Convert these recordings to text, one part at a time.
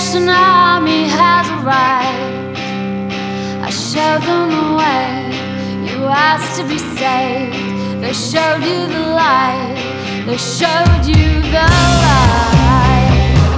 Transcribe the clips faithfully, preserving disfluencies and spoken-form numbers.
Salvation Army has arrived. I showed them the way. You asked to be saved. They showed you the light. They showed you the light.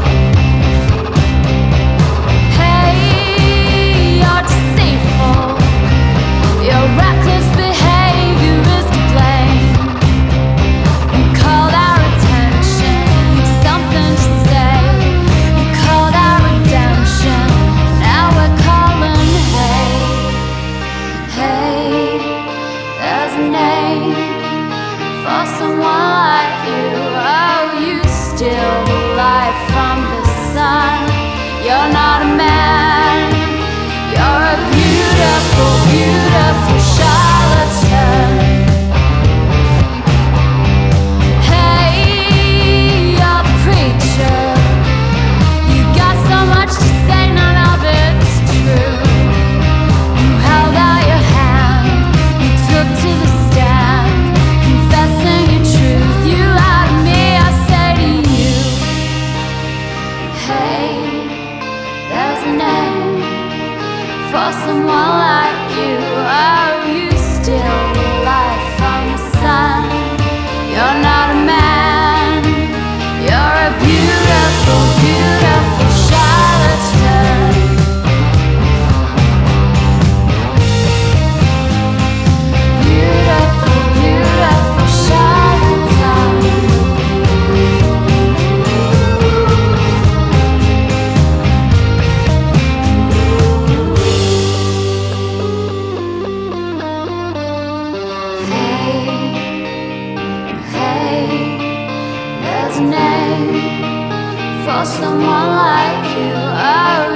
Hey, you're deceitful. Your reckless behavior is to blame. You called our attention. You'd something to say. You called our redemption. Now we're calling. Hey, hey, there's a name for someone like you. Oh, you steal the light from the sun. You're not a man. You're a beautiful, beautiful charlatan. Hey, you're the preacher. You got so much to say, none of it's true. You held out your hand. You took to the stand, confessing your truth. You lied to me, I say to you. Hey, there's a name for someone like you. Oh, you steal the light from the sun. You're not a man. You're a beautiful, beautiful charlatan. Beautiful, beautiful charlatan. Hey, there's a name for someone like you. Oh,